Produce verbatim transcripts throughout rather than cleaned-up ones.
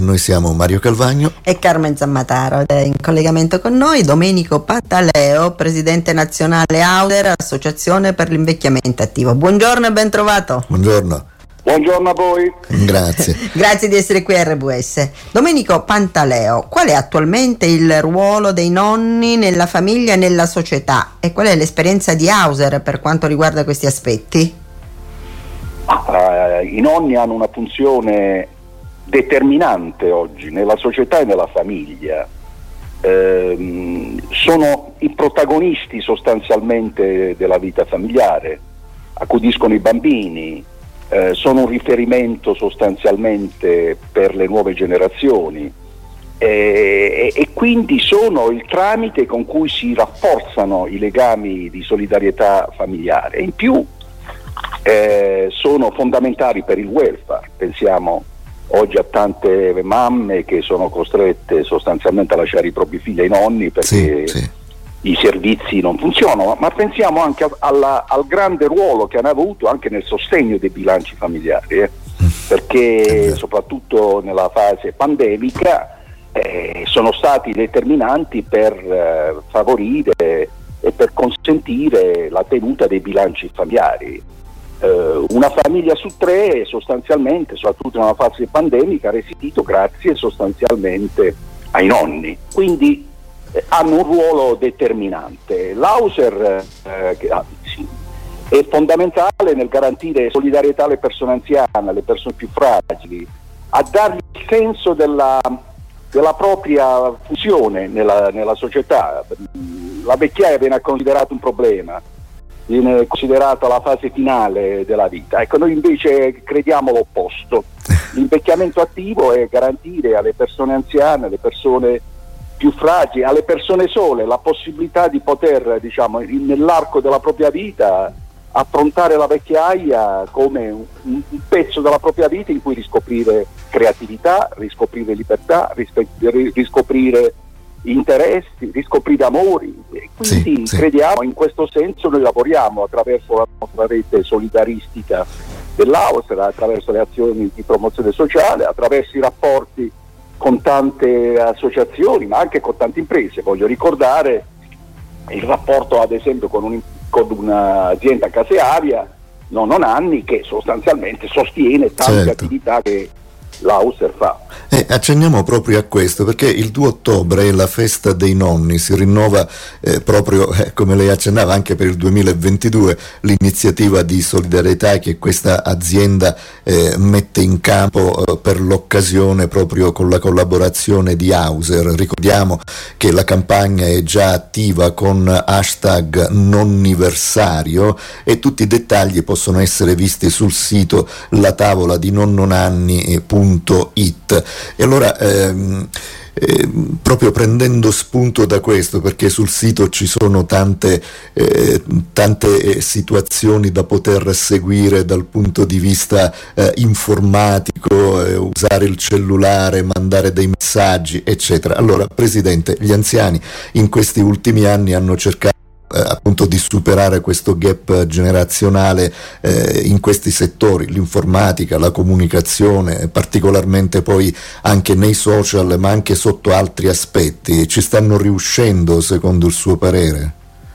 noi siamo Mario Calvagno e Carmen Zammataro. Ed è in collegamento con noi Domenico Pantaleo, presidente nazionale AUSER, Associazione per l'Invecchiamento Attivo. Buongiorno e ben trovato. Buongiorno. Buongiorno a voi. Grazie. Grazie di essere qui a R W S. Domenico Pantaleo, qual è attualmente il ruolo dei nonni nella famiglia e nella società e qual è l'esperienza di AUSER per quanto riguarda questi aspetti? Uh, I nonni hanno una funzione determinante oggi nella società e nella famiglia. Uh, sono i protagonisti sostanzialmente della vita familiare, accudiscono i bambini, uh, sono un riferimento sostanzialmente per le nuove generazioni e, e quindi sono il tramite con cui si rafforzano i legami di solidarietà familiare. In più Eh, sono fondamentali per il welfare. Pensiamo oggi a tante mamme che sono costrette sostanzialmente a lasciare i propri figli ai nonni perché sì, sì. i servizi non funzionano, ma pensiamo anche a, alla, al grande ruolo che hanno avuto anche nel sostegno dei bilanci familiari, eh? perché soprattutto nella fase pandemica eh, sono stati determinanti per eh, favorire e per consentire la tenuta dei bilanci familiari. Uh, una famiglia su tre sostanzialmente, soprattutto nella fase pandemica, ha resistito grazie sostanzialmente ai nonni, quindi eh, hanno un ruolo determinante. L'AUSER eh, che, ah, sì, è fondamentale nel garantire solidarietà alle persone anziane, alle persone più fragili, a dargli il senso della, della propria funzione nella, nella società. La vecchiaia viene considerata un problema, viene considerata la fase finale della vita. Ecco, noi invece crediamo l'opposto. L'invecchiamento attivo è garantire alle persone anziane, alle persone più fragili, alle persone sole la possibilità di poter, diciamo, nell'arco della propria vita affrontare la vecchiaia come un, un pezzo della propria vita in cui riscoprire creatività, riscoprire libertà, rispe- riscoprire interessi, riscoprire amori, e quindi sì, crediamo sì. In questo senso noi lavoriamo attraverso la nostra rete solidaristica dell'AUSER, attraverso le azioni di promozione sociale, attraverso i rapporti con tante associazioni ma anche con tante imprese. Voglio ricordare il rapporto ad esempio con, un, con un'azienda casearia, non anni, che sostanzialmente sostiene tante certo. attività che l'AUSER fa. Eh, accenniamo proprio a questo perché il due ottobre è la festa dei nonni, si rinnova eh, proprio eh, come lei accennava anche per il duemilaventidue l'iniziativa di solidarietà che questa azienda eh, mette in campo eh, per l'occasione proprio con la collaborazione di AUSER. Ricordiamo che la campagna è già attiva con hashtag nonniversario e tutti i dettagli possono essere visti sul sito la tavola di nonnonanni punto it. E allora ehm, eh, proprio prendendo spunto da questo, perché sul sito ci sono tante, eh, tante eh, situazioni da poter seguire dal punto di vista eh, informatico, eh, usare il cellulare, mandare dei messaggi, eccetera. Allora, Presidente, gli anziani in questi ultimi anni hanno cercato Eh, appunto di superare questo gap generazionale eh, in questi settori, l'informatica, la comunicazione, particolarmente poi anche nei social, ma anche sotto altri aspetti. Ci stanno riuscendo secondo il suo parere?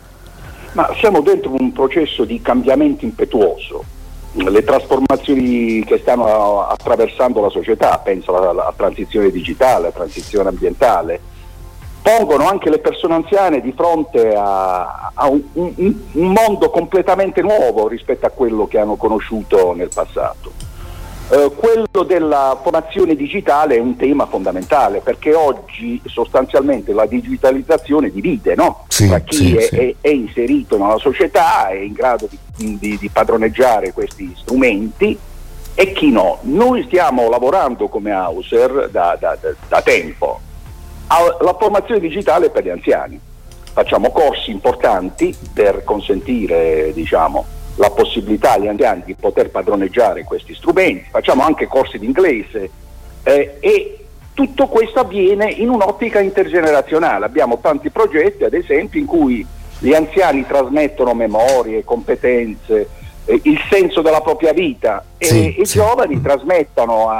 Ma siamo dentro un processo di cambiamento impetuoso. Le trasformazioni che stanno attraversando la società, penso alla, alla transizione digitale, alla transizione ambientale, pongono anche le persone anziane di fronte a, a un, un, un mondo completamente nuovo rispetto a quello che hanno conosciuto nel passato. Eh, quello della formazione digitale è un tema fondamentale perché oggi sostanzialmente la digitalizzazione divide, no? Sì, tra chi sì, è, sì. È, è inserito nella società, è in grado di, di, di padroneggiare questi strumenti e chi no. Noi stiamo lavorando come AUSER da, da, da, da tempo alla formazione digitale per gli anziani. Facciamo corsi importanti per consentire, diciamo, la possibilità agli anziani di poter padroneggiare questi strumenti, facciamo anche corsi di inglese eh, e tutto questo avviene in un'ottica intergenerazionale. Abbiamo tanti progetti, ad esempio, in cui gli anziani trasmettono memorie, competenze, eh, il senso della propria vita e sì, i sì. giovani trasmettono a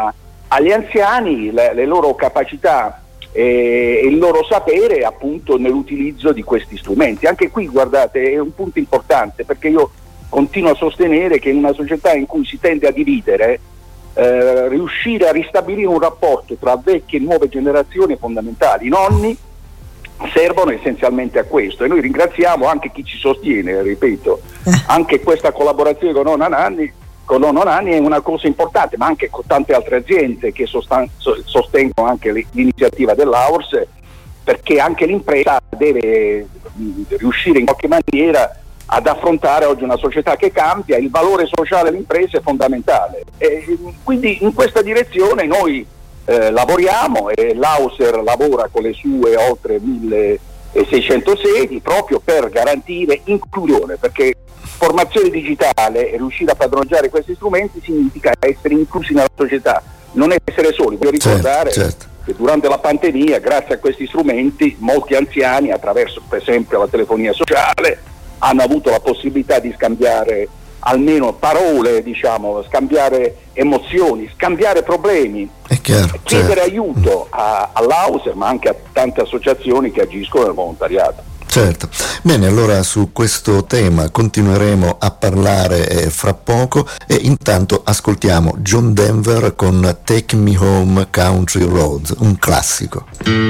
agli anziani le, le loro capacità e il loro sapere appunto nell'utilizzo di questi strumenti. Anche qui, guardate, è un punto importante, perché io continuo a sostenere che in una società in cui si tende a dividere, eh, riuscire a ristabilire un rapporto tra vecchie e nuove generazioni è fondamentale. I nonni servono essenzialmente a questo, e noi ringraziamo anche chi ci sostiene, ripeto, anche questa collaborazione con Nonna Nanni, con Nonno Nanni è una cosa importante, ma anche con tante altre aziende che sostan- sostengono anche l'iniziativa dell'A U R S, perché anche l'impresa deve mh, riuscire in qualche maniera ad affrontare oggi una società che cambia. Il valore sociale dell'impresa è fondamentale, e quindi in questa direzione noi eh, lavoriamo, e l'Auser lavora con le sue oltre milleseicento sedi proprio per garantire inclusione, perché formazione digitale e riuscire a padroneggiare questi strumenti significa essere inclusi nella società, non essere soli. Voglio ricordare certo, certo. che durante la pandemia, grazie a questi strumenti, molti anziani, attraverso per esempio la telefonia sociale, hanno avuto la possibilità di scambiare almeno parole, diciamo, scambiare emozioni, scambiare problemi, è chiaro, chiedere certo. aiuto a, all'Auser, ma anche a tante associazioni che agiscono nel volontariato. Certo, bene, allora su questo tema continueremo a parlare eh, fra poco, e intanto ascoltiamo John Denver con Take Me Home Country Roads, un classico.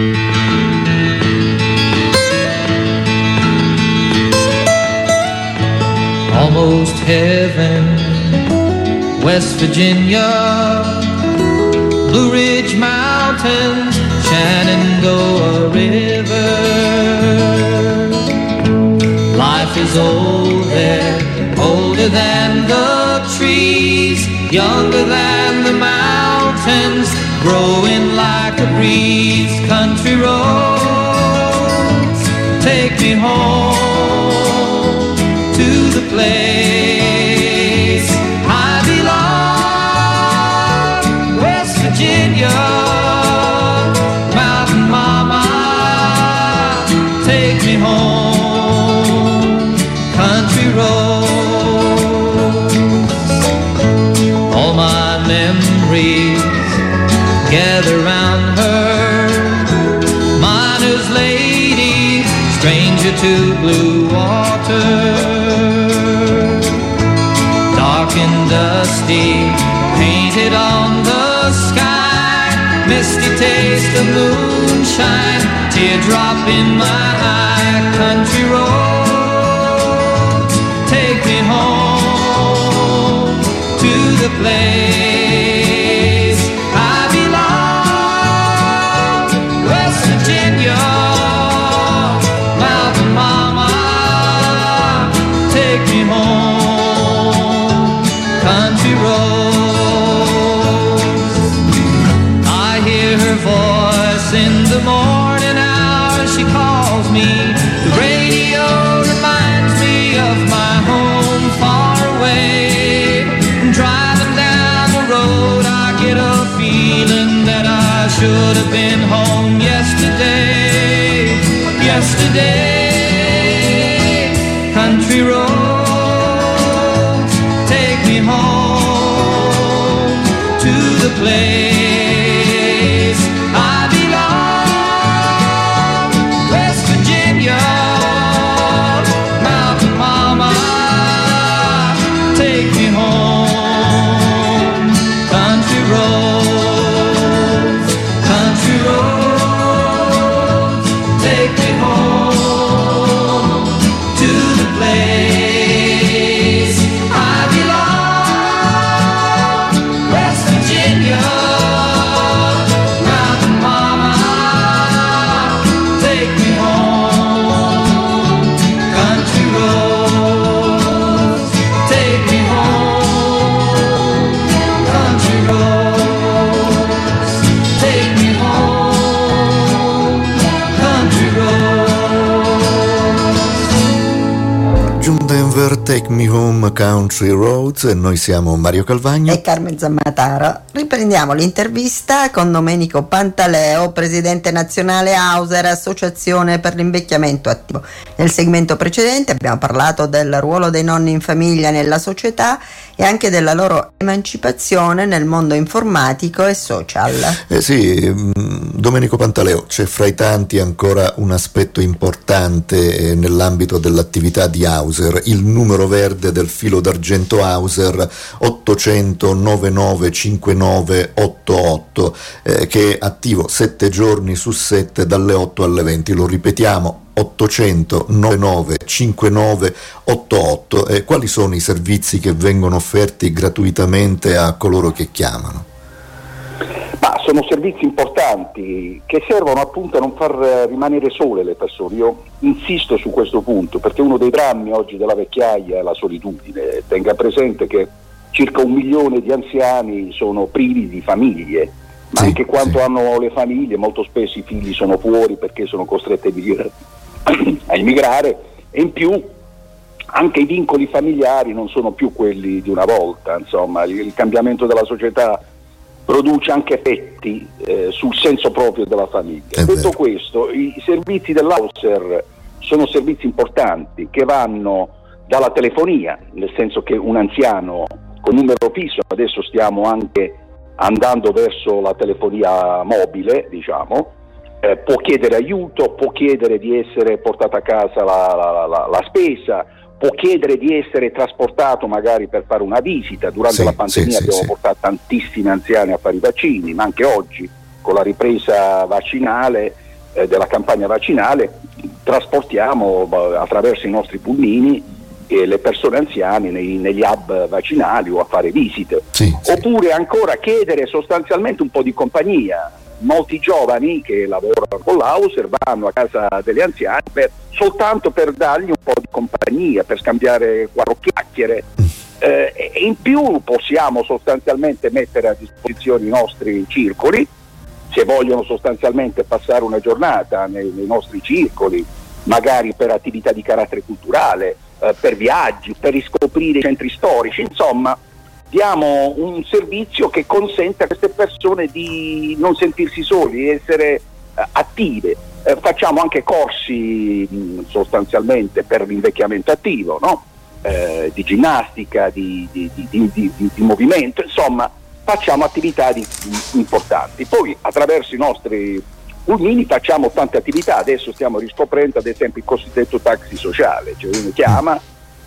Almost heaven, West Virginia, Blue Ridge Mountains, Shenandoah River. Life is old there, older than the trees, younger than the mountains, growing like a breeze. Country roads, take me home to the place I belong, West Virginia. Mountain mama, take me home, country roads. All my memories gather round her, miner's lady, stranger to blue water. Dark and dusty, painted on the sky, misty taste of moonshine, teardrop in my eye. Country roads, take me home to the place I belong, West Virginia. Mountain mama, take me home, country roads. I hear her voice in the morning hours, she calls me. The radio reminds me of my home far away. Driving down the road, I get a feeling that I should have been home yesterday. Yesterday, country roads, take me home to the place I belong, West Virginia. Mountain mama, take me home, country roads, country roads, take me home to the place I belong, West Virginia. Mountain mama, take me home, country roads, take me home, country roads, take me home, country roads. John Denver, Take Me Home Country Roads, e noi siamo Mario Calvagno e Carmen Zammataro. Riprendiamo l'intervista con Domenico Pantaleo, presidente nazionale Auser, Associazione per l'invecchiamento attivo. Nel segmento precedente abbiamo parlato del ruolo dei nonni in famiglia nella società e anche della loro emancipazione nel mondo informatico e social. Eh sì, Domenico Pantaleo, c'è fra i tanti ancora un aspetto importante eh, nell'ambito dell'attività di Auser, il numero verde del filo d'argento Auser ottocento novantanove cinquantanove ottantotto, eh, che è attivo sette giorni su sette dalle otto alle venti. Lo ripetiamo, ottocento novantanove cinquantanove ottantotto. Eh, quali sono i servizi che vengono offerti gratuitamente a coloro che chiamano? Ma sono servizi importanti che servono appunto a non far rimanere sole le persone. Io insisto su questo punto perché uno dei drammi oggi della vecchiaia è la solitudine. Tenga presente che circa un milione di anziani sono privi di famiglie, ma sì, anche quando sì. hanno le famiglie molto spesso i figli sono fuori perché sono costretti a emigrare, a emigrare e in più anche i vincoli familiari non sono più quelli di una volta. Insomma, il, il cambiamento della società produce anche effetti eh, sul senso proprio della famiglia. È Detto vero. questo, i servizi dell'Auser sono servizi importanti che vanno dalla telefonia, nel senso che un anziano con numero fisso, adesso stiamo anche andando verso la telefonia mobile, diciamo, eh, può chiedere aiuto, può chiedere di essere portata a casa la, la, la, la spesa, può chiedere di essere trasportato magari per fare una visita. Durante sì, la pandemia sì, abbiamo sì, portato tantissimi anziani a fare i vaccini, ma anche oggi con la ripresa vaccinale, eh, della campagna vaccinale, trasportiamo eh, attraverso i nostri pulmini eh, le persone anziane nei, negli hub vaccinali o a fare visite. Sì, sì. Oppure ancora chiedere sostanzialmente un po' di compagnia. Molti giovani che lavorano con l'Auser vanno a casa degli anziani per, soltanto per dargli un po' di compagnia, per scambiare quattro chiacchiere, eh, e in più possiamo sostanzialmente mettere a disposizione i nostri circoli, se vogliono sostanzialmente passare una giornata nei, nei nostri circoli, magari per attività di carattere culturale, eh, per viaggi, per riscoprire i centri storici, insomma diamo un servizio che consente a queste persone di non sentirsi soli, di essere eh, attive. Eh, facciamo anche corsi mh, sostanzialmente per l'invecchiamento attivo, no? eh, di ginnastica, di, di, di, di, di, di movimento, insomma facciamo attività di, di, importanti. Poi attraverso i nostri pulmini facciamo tante attività, adesso stiamo riscoprendo ad esempio il cosiddetto taxi sociale, cioè uno chiama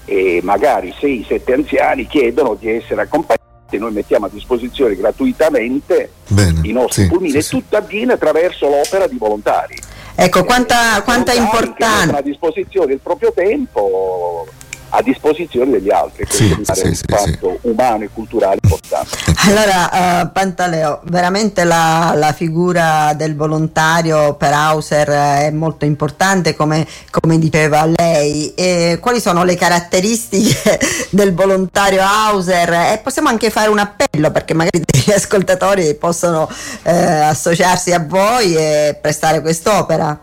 e magari sei sette anziani chiedono di essere accompagnati, noi mettiamo a disposizione gratuitamente Bene, i nostri sì, pulmini, sì, e sì. tutto avviene attraverso l'opera di volontari. Ecco, quanta, Eh, quanta volontari che importanza. mettono a disposizione il proprio tempo a disposizione degli altri, Sì, questo sì, è un sì, fatto umano e culturale importante. Allora, uh, Pantaleo, veramente la, la figura del volontario per Auser è molto importante, come, come diceva lei. E quali sono le caratteristiche del volontario Auser? E possiamo anche fare un appello perché magari degli ascoltatori possono eh, associarsi a voi e prestare quest'opera.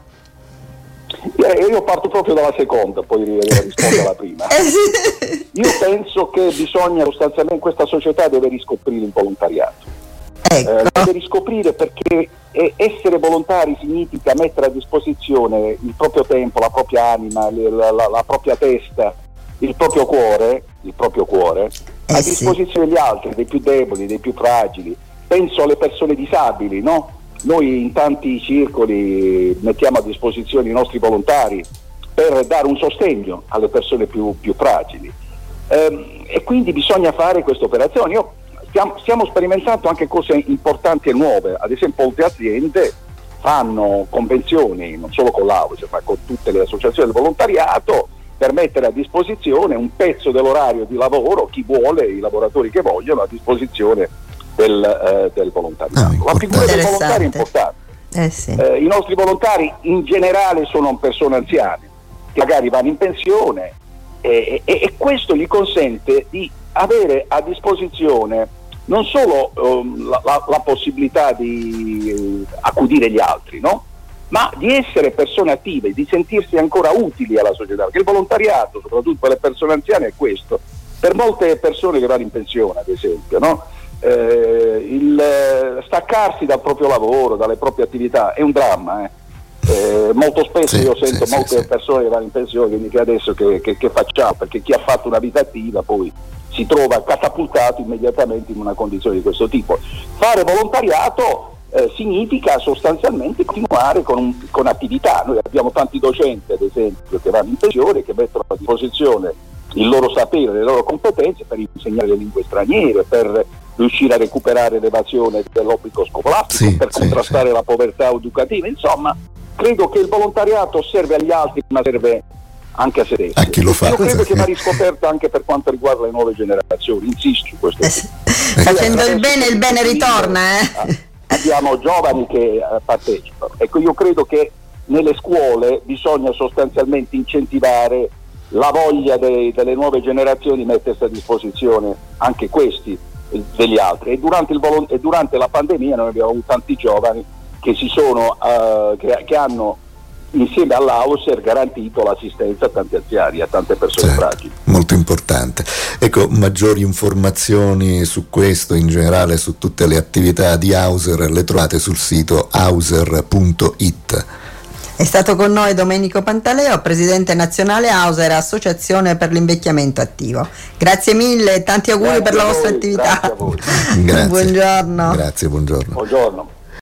Eh, io parto proprio dalla seconda, poi rispondo alla prima. Io penso che bisogna sostanzialmente, in questa società deve riscoprire il volontariato. Ecco. Eh, deve riscoprire perché eh, essere volontari significa mettere a disposizione il proprio tempo, la propria anima, la, la, la propria testa, il proprio cuore, il proprio cuore Eh a sì. disposizione degli altri, dei più deboli, dei più fragili. Penso alle persone disabili, no? Noi in tanti circoli mettiamo a disposizione i nostri volontari per dare un sostegno alle persone più, più fragili, ehm, e quindi bisogna fare queste operazioni. Io, stiamo, stiamo sperimentando anche cose importanti e nuove, ad esempio molte aziende fanno convenzioni non solo con l'Auser ma con tutte le associazioni del volontariato per mettere a disposizione un pezzo dell'orario di lavoro, chi vuole, i lavoratori che vogliono, a disposizione del, eh, del volontariato. Ah, la figura del interessante. volontario è importante. Eh sì. Eh, I nostri volontari in generale sono persone anziane che magari vanno in pensione e, e, e questo gli consente di avere a disposizione non solo um, la, la, la possibilità di eh, accudire gli altri, no? Ma di essere persone attive, di sentirsi ancora utili alla società, perché il volontariato, soprattutto per le persone anziane, è questo. Per molte persone che vanno in pensione, ad esempio, no? Eh, il eh, staccarsi dal proprio lavoro, dalle proprie attività è un dramma. Eh. Eh, molto spesso Sì, io sento sì, molte sì, persone che vanno in pensione che dicono adesso che, che, che facciamo, perché chi ha fatto una vita attiva poi si trova catapultato immediatamente in una condizione di questo tipo. Fare volontariato eh, significa sostanzialmente continuare con, un, con attività. Noi abbiamo tanti docenti, ad esempio, che vanno in pensione, che mettono a disposizione il loro sapere, le loro competenze per insegnare le lingue straniere, per riuscire a recuperare l'evasione dell'obbligo scolastico, sì, per sì, contrastare sì. la povertà educativa. Insomma, credo che il volontariato serve agli altri, ma serve anche a se stesso. A chi lo fa. Io credo sì. che va riscoperta anche per quanto riguarda le nuove generazioni, insisto su questo. Eh, facendo il bene, il bene ritorna. Eh. Abbiamo giovani che uh, partecipano. Ecco, io credo che nelle scuole bisogna sostanzialmente incentivare la voglia de, delle nuove generazioni di mettersi a disposizione anche questi eh, degli altri. E durante, il volo- e durante la pandemia noi abbiamo avuto tanti giovani che si sono uh, che, che hanno insieme all'Auser garantito l'assistenza a tanti anziani, a tante persone certo, fragili. Molto importante. Ecco, maggiori informazioni su questo, in generale su tutte le attività di Auser, le trovate sul sito auser punto it. È stato con noi Domenico Pantaleo, presidente nazionale Auser, Associazione per l'invecchiamento attivo. Grazie mille, tanti auguri Grazie per la voi, vostra attività. Grazie a voi. Grazie. Buongiorno. Grazie, buongiorno. Buongiorno.